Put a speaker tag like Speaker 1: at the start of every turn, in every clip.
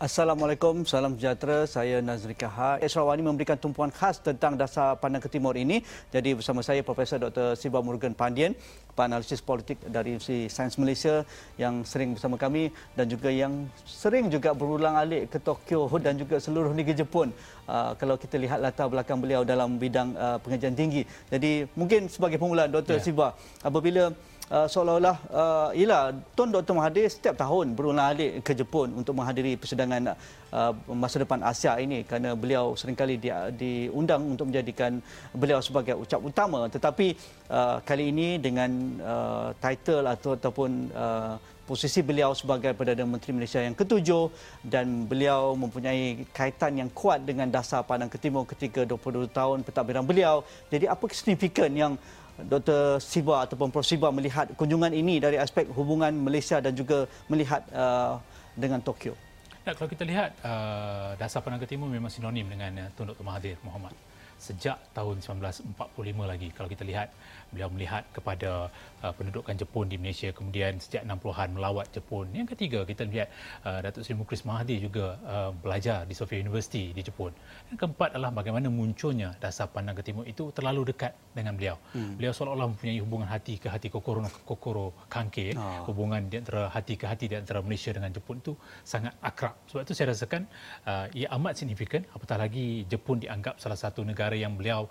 Speaker 1: Assalamualaikum, salam sejahtera. Saya Nazri Kahar. Sarawak ini memberikan tumpuan khas tentang dasar pandang ke timur ini. Jadi bersama saya Profesor Dr. Siva Murugan Pandian, penganalisis politik dari Universiti Sains Malaysia yang sering bersama kami dan juga yang sering juga berulang-alik ke Tokyo dan juga seluruh negeri Jepun. Kalau kita lihat latar belakang beliau dalam bidang pengajian tinggi. Jadi mungkin sebagai permulaan Dr. Siva, apabila seolah-olah Tun Dr. Mahathir setiap tahun berulang-alik ke Jepun untuk menghadiri persidangan masa depan Asia ini kerana beliau seringkali diundang untuk menjadikan beliau sebagai ucap utama, tetapi kali ini dengan title ataupun posisi beliau sebagai Perdana Menteri Malaysia yang ke-7 dan beliau mempunyai kaitan yang kuat dengan dasar pandang ke timur ketika 22 tahun pentadbiran beliau. Jadi apa signifikan yang Dr. Siva ataupun Prof. Siva melihat kunjungan ini dari aspek hubungan Malaysia dan juga melihat dengan Tokyo?
Speaker 2: Ya, kalau kita lihat dasar pandang ke timur memang sinonim dengan Tun Dr. Mahathir Mohamad. Sejak tahun 1945 lagi, kalau kita lihat, beliau melihat kepada pendudukan Jepun di Malaysia, kemudian sejak 60-an melawat Jepun. Yang ketiga, kita lihat Datuk Seri Mukris Mahathir juga belajar di Sophia University di Jepun. Yang keempat adalah bagaimana munculnya dasar pandang ke timur itu terlalu dekat dengan beliau. Beliau seolah-olah mempunyai hubungan hati ke hati, kokoro kanke, hubungan di antara hati ke hati di antara Malaysia dengan Jepun itu sangat akrab. Sebab itu saya rasakan ia amat signifikan, apatah lagi Jepun dianggap salah satu negara yang beliau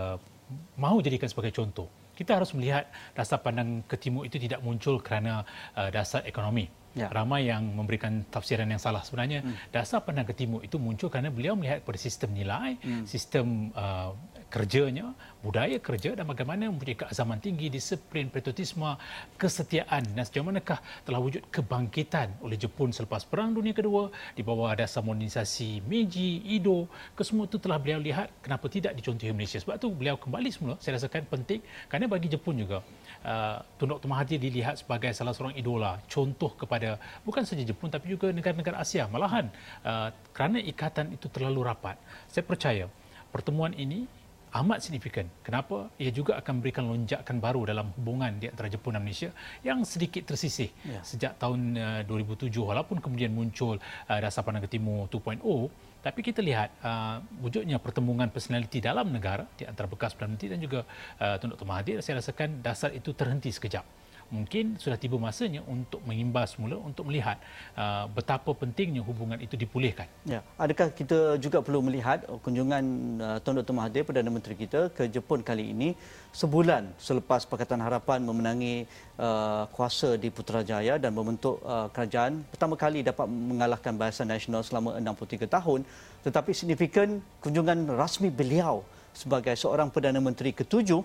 Speaker 2: mahu jadikan sebagai contoh. Kita harus melihat dasar pandang ke timur itu tidak muncul kerana dasar ekonomi. Ya. Ramai yang memberikan tafsiran yang salah. Sebenarnya dasar pandang ke timur itu muncul kerana beliau melihat pada sistem nilai, sistem kerjanya, budaya kerja dan bagaimana mempunyai keazaman tinggi, disiplin, patriotisme, kesetiaan dan sejauh manakah telah wujud kebangkitan oleh Jepun selepas Perang Dunia Kedua di bawah dasar modernisasi Meiji, Edo, kesemua itu telah beliau lihat kenapa tidak dicontohi Malaysia. Sebab itu beliau kembali semula, saya rasakan penting kerana bagi Jepun juga Tun Dr. Mahathir dilihat sebagai salah seorang idola, contoh kepada bukan saja Jepun tapi juga negara-negara Asia. Malahan kerana ikatan itu terlalu rapat, saya percaya pertemuan ini amat signifikan. Kenapa? Ia juga akan memberikan lonjakan baru dalam hubungan di antara Jepun dan Malaysia yang sedikit tersisih sejak tahun 2007 walaupun kemudian muncul dasar pandang ke timur 2.0, tapi kita lihat wujudnya pertemuan personaliti dalam negara di antara bekas Perdana Menteri dan juga Tun Dr. Mahathir. Saya rasakan dasar itu terhenti sekejap. Mungkin sudah tiba masanya untuk mengimbas semula, untuk melihat betapa pentingnya hubungan itu dipulihkan.
Speaker 1: Ya. Adakah kita juga perlu melihat kunjungan Tun Dr. Mahathir, Perdana Menteri kita ke Jepun kali ini sebulan selepas Pakatan Harapan memenangi kuasa di Putrajaya dan membentuk kerajaan pertama kali dapat mengalahkan Barisan Nasional selama 63 tahun, tetapi signifikan kunjungan rasmi beliau sebagai seorang Perdana Menteri ke-7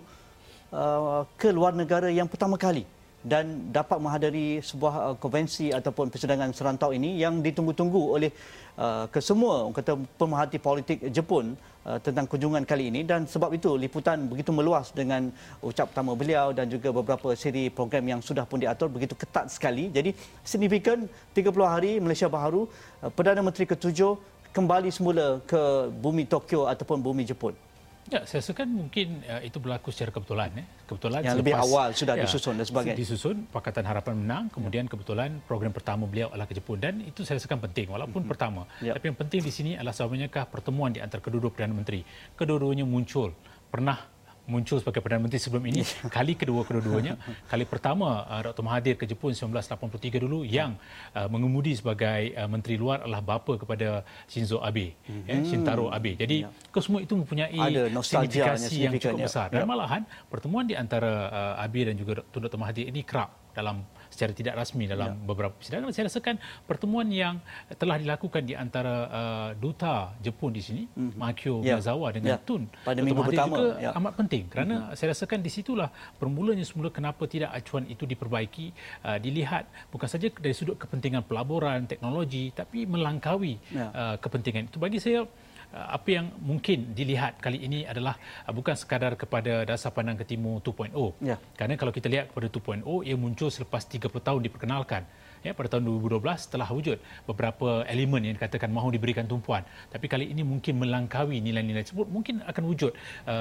Speaker 1: ke luar negara yang pertama kali dan dapat menghadiri sebuah konvensi ataupun persidangan serantau ini yang ditunggu-tunggu oleh kesemua kata pemerhati politik Jepun tentang kunjungan kali ini, dan sebab itu liputan begitu meluas dengan ucap pertama beliau dan juga beberapa siri program yang sudah pun diatur begitu ketat sekali. Jadi signifikan 30 hari Malaysia Baharu, Perdana Menteri ke-7 kembali semula ke bumi Tokyo ataupun bumi Jepun.
Speaker 2: Ya, saya rasa mungkin itu berlaku secara kebetulan. Kebetulan
Speaker 1: yang lebih awal sudah disusun dan sebagainya.
Speaker 2: Disusun, Pakatan Harapan menang, kemudian kebetulan program pertama beliau adalah ke Jepun dan itu saya rasa penting walaupun pertama. Tapi yang penting di sini adalah sebenarnya pertemuan di antara kedua-dua Perdana Menteri. Kedua-duanya pernah muncul sebagai Perdana Menteri sebelum ini, kali kedua-duanya. Kali pertama Dr. Mahathir ke Jepun 1983 dulu yang mengemudi sebagai Menteri Luar adalah bapa kepada Shinzo Abe, Shintaro Abe. Jadi kesemua itu mempunyai signifikasi yang cukup besar. Dan malahan pertemuan di antara Abe dan juga Dr. Mahathir ini kerap dalam secara tidak rasmi dalam beberapa persidangan. Saya rasakan pertemuan yang telah dilakukan di antara duta Jepun di sini, Makio Miyazawa dengan Tun
Speaker 1: pada
Speaker 2: Dr.
Speaker 1: minggu
Speaker 2: Mahathir
Speaker 1: pertama
Speaker 2: juga amat penting kerana saya rasakan di situlah bermulanya semula kenapa tidak acuan itu diperbaiki, dilihat bukan saja dari sudut kepentingan pelaburan, teknologi, tapi melangkaui kepentingan itu. Bagi saya apa yang mungkin dilihat kali ini adalah bukan sekadar kepada dasar pandang ke timur 2.0. Kerana kalau kita lihat kepada 2.0, ia muncul selepas 30 tahun diperkenalkan. Pada tahun 2012 telah wujud beberapa elemen yang dikatakan mahu diberikan tumpuan. Tapi kali ini mungkin melangkaui nilai-nilai tersebut, mungkin akan wujud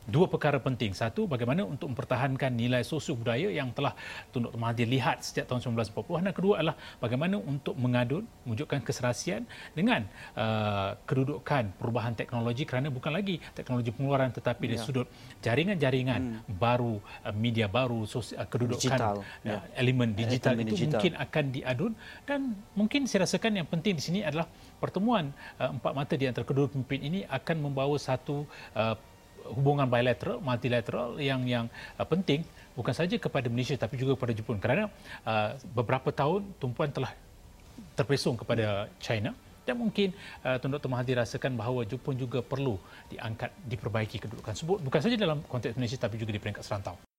Speaker 2: dua perkara penting. Satu, bagaimana untuk mempertahankan nilai sosio budaya yang telah Tun Dr. Mahathir lihat sejak tahun 1940-an. Dan kedua adalah bagaimana untuk mengadun, mewujudkan keserasian dengan kedudukan perubahan teknologi, kerana bukan lagi teknologi pengeluaran tetapi dari sudut jaringan-jaringan baru, media baru, kedudukan
Speaker 1: digital,
Speaker 2: elemen digital itu
Speaker 1: digital
Speaker 2: mungkin akan diadun. Dan mungkin saya rasakan yang penting di sini adalah pertemuan empat mata di antara kedua pemimpin ini akan membawa satu hubungan bilateral, multilateral yang penting bukan saja kepada Malaysia tapi juga kepada Jepun, kerana beberapa tahun tumpuan telah terpesong kepada China, dan mungkin Tun Dr. Mahathir rasakan bahawa Jepun juga perlu diangkat, diperbaiki kedudukan tersebut bukan saja dalam konteks Malaysia tapi juga di peringkat serantau.